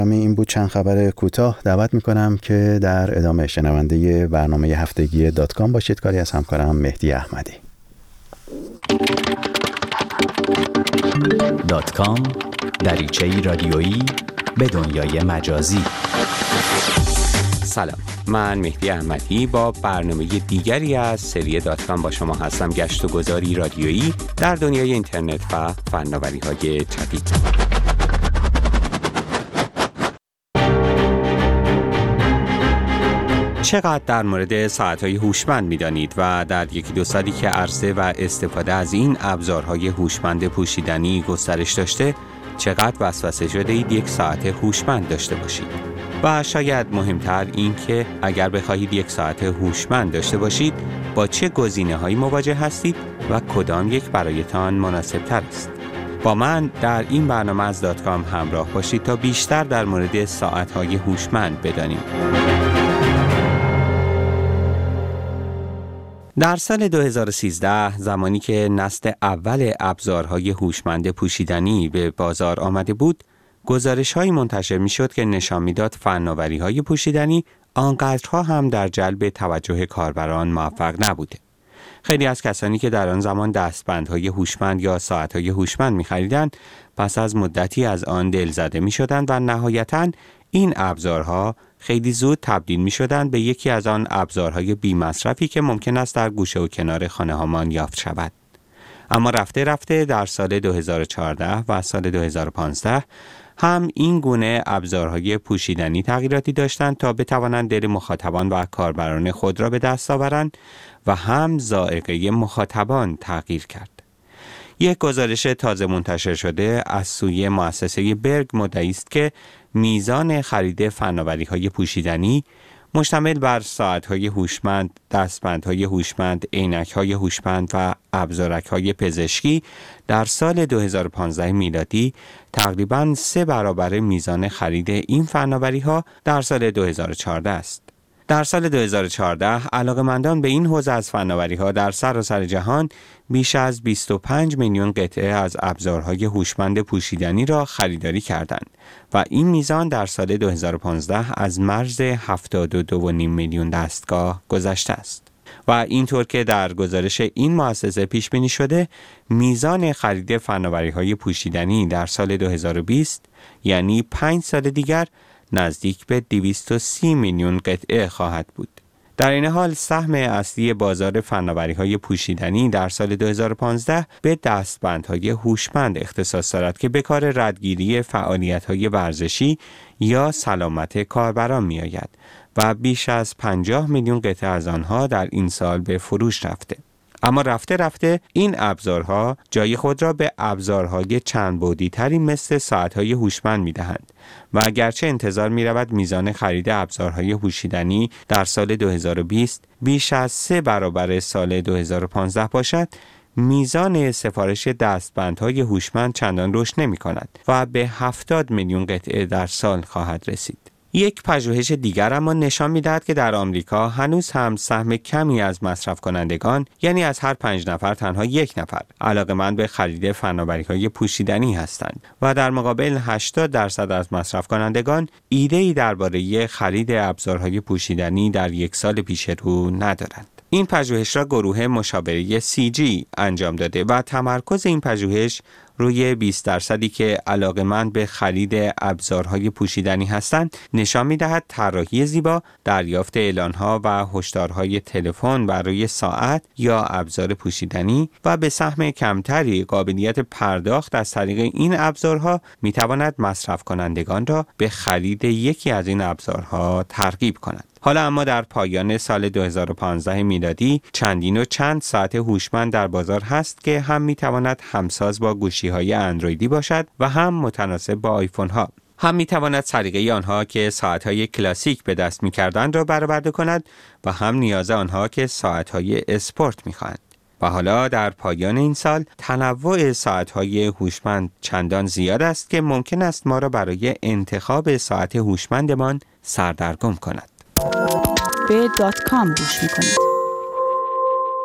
این بود چند خبر کوتاه. دعوت میکنم که در ادامه شنونده برنامه هفتگی .com باشید. کاری از همکارم مهدی احمدی. .com دریچه‌ای رادیویی به دنیای مجازی. سلام، من مهدی احمدی با برنامه دیگری از سری .com با شما هستم. گشت و گذاری رادیویی در دنیای اینترنت و فناوری‌های جدید. چقدر در مورد ساعت‌های هوشمند می‌دانید و در یکی دو سالی که عرضه و استفاده از این ابزارهای هوشمند پوشیدنی گسترش داشته، چقدر وسوسه شده اید یک ساعت هوشمند داشته باشید؟ و شاید مهمتر این که اگر بخواهید یک ساعت هوشمند داشته باشید، با چه گزینه‌هایی مواجه هستید و کدام یک برایتان مناسب‌تر است؟ با من در این برنامه از .com همراه باشید تا بیشتر در مورد ساعت‌های هوشمند بدانیم. در سال 2013 زمانی که نسل اول ابزارهای هوشمند پوشیدنی به بازار آمده بود، گزارش‌هایی منتشر می‌شد که نشان می‌داد فناوری‌های پوشیدنی آنقدرها هم در جلب توجه کاربران موفق نبوده. خیلی از کسانی که در آن زمان دستبندهای هوشمند یا ساعت‌های هوشمند می‌خریدند، پس از مدتی از آن دلزده می‌شدند و نهایتاً این ابزارها خیلی زود تبدیل می‌شدند به یکی از آن ابزارهای بی‌مصرفی که ممکن است در گوشه و کنار خانه‌هامان یافت شود. اما رفته رفته در سال 2014 و سال 2015 هم این گونه ابزارهای پوشیدنی تغییراتی داشتند تا بتوانند دل مخاطبان و کاربران خود را به دست آورند و هم ذائقه مخاطبان تغییر کرد. یک گزارش تازه منتشر شده از سوی مؤسسه برگ مدعی است که میزان خرید فناوری‌های پوشیدنی مشتمل بر ساعت‌های هوشمند، دستبندهای هوشمند، عینک‌های هوشمند و ابزارک‌های پزشکی در سال 2015 میلادی تقریباً 3 برابر میزان خرید این فناوری‌ها در سال 2014 است. در سال 2014 علاقه‌مندان به این حوزه از فناوری‌ها در سراسر جهان بیش از 25 میلیون قطعه از ابزارهای هوشمند پوشیدنی را خریداری کردند و این میزان در سال 2015 از مرز 72.5 میلیون دستگاه گذشته است. و اینطور که در گزارش این مؤسسه پیش بینی شده، میزان خرید فناوری‌های پوشیدنی در سال 2020 یعنی 5 سال دیگر نزدیک به 230 میلیون قطعه خواهد بود. در این حال سهم اصلی بازار فناوری‌های پوشیدنی در سال 2015 به دستبندهای هوشمند اختصاص دارد که به کار ردگیری فعالیت‌های ورزشی یا سلامت کاربران می‌آید و بیش از 50 میلیون قطعه از آنها در این سال به فروش رفته. اما رفته رفته این ابزارها جای خود را به ابزارهای چند بعدی تری مثل ساعت‌های هوشمند می‌دهند و اگرچه انتظار می‌رود میزان خرید ابزارهای پوشیدنی در سال 2020 بیش از 3 برابر سال 2015 باشد، میزان سفارش دستبندهای هوشمند چندان رشد نمی‌کند و به 70 میلیون قطعه در سال خواهد رسید. یک پژوهش دیگر اما نشان می‌دهد که در آمریکا هنوز هم سهم کمی از مصرف کنندگان، یعنی از هر 5 نفر تنها 1 نفر، علاقه‌مند به خرید فناوری‌های پوشیدنی هستند و در مقابل 80% از مصرف کنندگان ایده‌ای درباره خرید ابزارهای پوشیدنی در یک سال پیش رو ندارند. این پژوهش را گروه مشاوره CG انجام داده و تمرکز این پژوهش روی 20% که علاقه‌مند به خرید ابزارهای پوشیدنی هستند نشان می‌دهد طراحی زیبا، دریافت اعلان‌ها و هشدارهای تلفن برای ساعت یا ابزار پوشیدنی و به سهم کمتری قابلیت پرداخت از طریق این ابزارها می‌تواند مصرف کنندگان را به خرید یکی از این ابزارها ترغیب کند. حالا اما در پایان سال 2015 میلادی چندین و چند ساعت هوشمند در بازار هست که هم میتواند همساز با گوشی‌های اندرویدی باشد و هم متناسب با آیفون‌ها. هم میتواند سلیقه آنها که ساعت‌های کلاسیک به دست می‌کردند را برآورده کند و هم نیاز آنها که ساعت‌های اسپورت می‌خواهند. و حالا در پایان این سال تنوع ساعت‌های هوشمند چندان زیاد است که ممکن است ما را برای انتخاب ساعت هوشمندمان سردرگم کند. به .com گوش میکنید.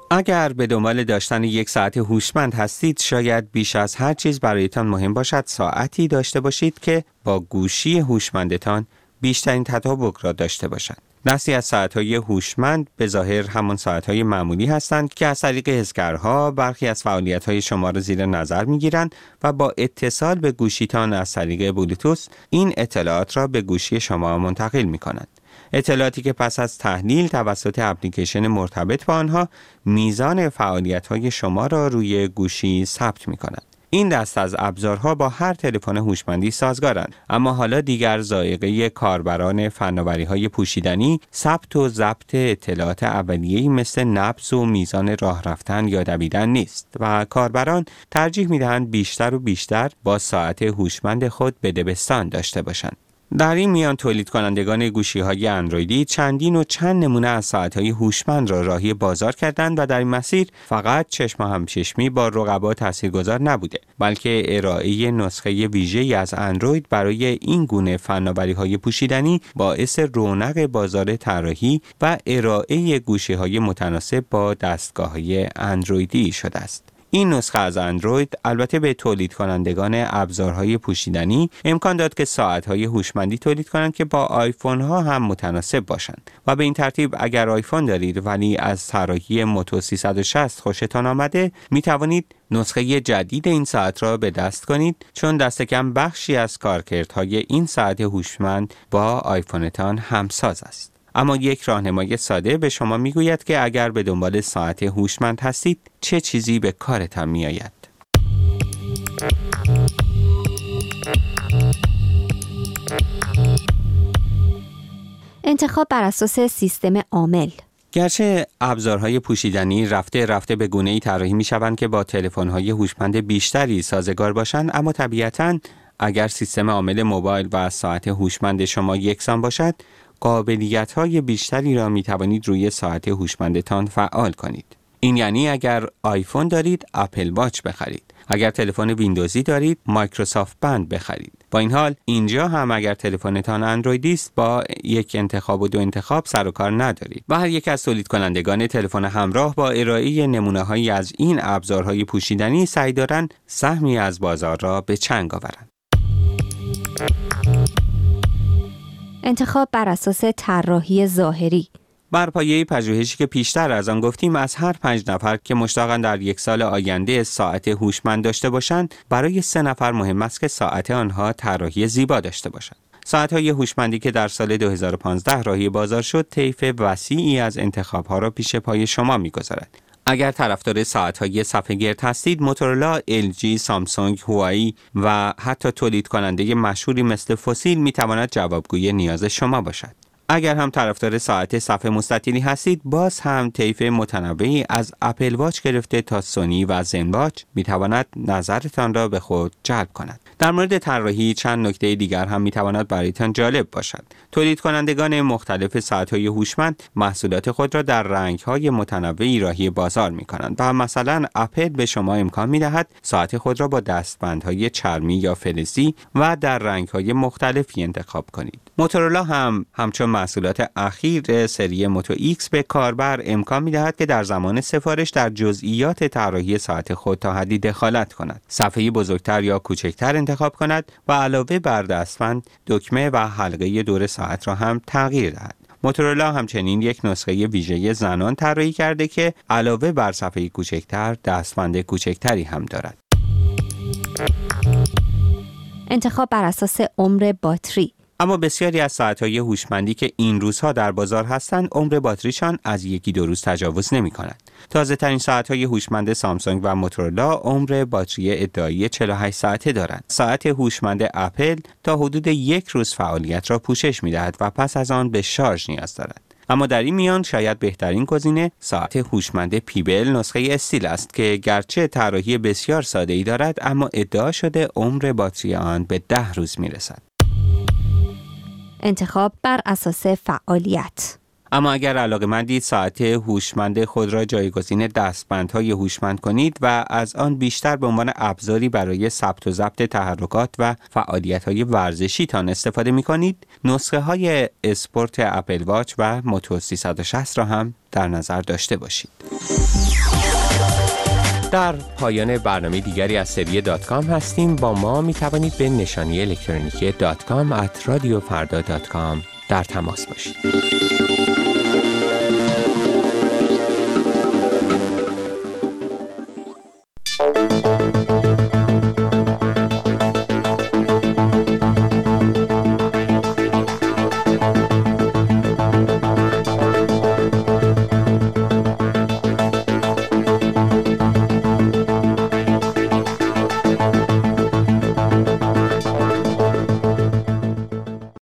اگر به دنبال داشتن یک ساعت هوشمند هستید، شاید بیش از هر چیز برایتان مهم باشد ساعتی داشته باشید که با گوشی هوشمندتان بیشترین تطابق را داشته باشد. دستی از ساعت‌های هوشمند به ظاهر همان ساعت‌های معمولی هستند که از طریق حسگرها برخی از فعالیت‌های شما را زیر نظر می‌گیرند و با اتصال به گوشیتان از طریق بلوتوث این اطلاعات را به گوشی شما منتقل می‌کنند. اطلاعاتی که پس از تحلیل توسط اپلیکیشن مرتبط با آنها میزان فعالیت‌های شما را روی گوشی ثبت می‌کنند. این دست از ابزارها با هر تلفن هوشمندی سازگارند، اما حالا دیگر ذائقه کاربران فناوری‌های پوشیدنی ثبت و ضبط اطلاعات اولیه‌ای مثل نبض و میزان راه رفتن یا دویدن نیست و کاربران ترجیح می‌دهند بیشتر و بیشتر با ساعت هوشمند خود بدبستان داشته باشند. در این میان تولید کنندگان گوشی‌های اندرویدی چند نمونه از ساعت‌های هوشمند را راهی بازار کردند و در این مسیر فقط چشم همچشمی با رقبا تاثیرگذار نبوده، بلکه ارائه نسخه ویژه‌ای از اندروید برای این گونه فناوری‌های پوشیدنی باعث رونق بازار طراحی و ارائه گوشی‌های متناسب با دستگاه‌های اندرویدی شده است. این نسخه از اندروید البته به تولید کنندگان ابزارهای پوشیدنی امکان داد که ساعت‌های هوشمندی تولید کنند که با آیفون ها هم متناسب باشند و به این ترتیب اگر آیفون دارید ولی از طراحی موتو 360 خوشتان آمده می توانید نسخه جدید این ساعت را به دست کنید، چون دست کم بخشی از کارکردهای این ساعت هوشمند با آیفونتان همساز است. اما یک راهنمای ساده به شما میگوید که اگر به دنبال ساعت هوشمند هستید چه چیزی به کارتان میآید. انتخاب بر اساس سیستم عامل. گرچه ابزارهای پوشیدنی رفته به گونه‌ای طراحی می‌شوند که با تلفن‌های هوشمند بیشتری سازگار باشند، اما طبیعتاً اگر سیستم عامل موبایل و ساعت هوشمند شما یکسان باشد، قابلیت‌های بیشتری را می‌توانید روی ساعت هوشمندتان فعال کنید. این یعنی اگر آیفون دارید، اپل واچ بخرید. اگر تلفن ویندوزی دارید، مایکروسافت بند بخرید. با این حال اینجا هم اگر تلفنتان اندرویدی است، با یک انتخاب و دو انتخاب سر و کار ندارید. و هر یک از تولید کنندگان تلفن همراه با ارائه نمونه‌هایی از این ابزارهای پوشیدنی سعی دارند سهمی از بازار را به چنگ آورند. انتخاب بر اساس طراحی ظاهری. بر پایه پژوهشی که پیشتر از آن گفتیم، از هر 5 نفر که مشتاقند در یک سال آینده ساعت هوشمند داشته باشند، برای 3 نفر مهم است که ساعت آنها طراحی زیبا داشته باشد. ساعت‌های هوشمندی که در سال 2015 راهی بازار شد، طیف وسیعی از انتخاب‌ها را پیش پای شما می‌گذارد. اگر طرفدار ساعت‌های صفحه گرد هستید، موتورولا، LG، سامسونگ، هوایی و حتی تولید کننده مشهوری مثل فسیل می‌تواند جوابگوی نیاز شما باشد. اگر هم طرفدار ساعت صفحه مستطیلی هستید، باز هم طیف متنوعی از اپل واچ گرفته تا سونی و زن واچ می‌تواند نظرتان را به خود جلب کند. در مورد طراحی چند نکته دیگر هم می‌تواند برایتان جالب باشد. تولید کنندگان مختلف ساعت‌های هوشمند محصولات خود را در رنگ‌های متنوعی راهی بازار می‌کنند و مثلا اپل به شما امکان می‌دهد ساعت خود را با دستبندهای چرمی یا فلزی و در رنگ‌های مختلفی انتخاب کنید. موتورولا هم همچون محصولات اخیر سری موتو ایکس به کاربر امکان می‌دهد که در زمان سفارش در جزئیات طراحی ساعت خود تا حدی دخالت کند، صفحه بزرگتر یا کوچکتر انتخاب کند و علاوه بر دستبند، دکمه و حلقه دور ساعت را هم تغییر دهد. موتورولا همچنین یک نسخه ویژه زنان طراحی کرده که علاوه بر صفحه کوچکتر، دستبند کوچکتری هم دارد. انتخاب بر اساس عمر باتری. اما بسیاری از ساعت‌های هوشمندی که این روزها در بازار هستند، عمر باتریشان از 1-2 روز تجاوز نمی‌کند. تازه‌ترین ساعت‌های هوشمند سامسونگ و موتورولا عمر باتری ادعایی 48 ساعته دارند. ساعت هوشمند اپل تا حدود 1 روز فعالیت را پوشش می‌دهد و پس از آن به شارژ نیاز دارد. اما در این میان شاید بهترین گزینه ساعت هوشمند پیبل نسخه استیل است که گرچه طراحی بسیار ساده‌ای دارد، اما ادعا شده عمر باتری آن به 10 روز می‌رسد. انتخاب بر اساس فعالیت. اما اگر علاقه‌مندید ساعت هوشمند خود را جایگزین دستبندهای هوشمند کنید و از آن بیشتر به عنوان ابزاری برای ثبت و ضبط تحرکات و فعالیت‌های ورزشی تان استفاده می‌کنید، نسخه‌های اسپورت اپل واچ و موتو 360 را هم در نظر داشته باشید. در پایان برنامه دیگری از سری .com هستیم. با ما می توانید به نشانی الکترونیکی .com @radiofarda.com در تماس باشید.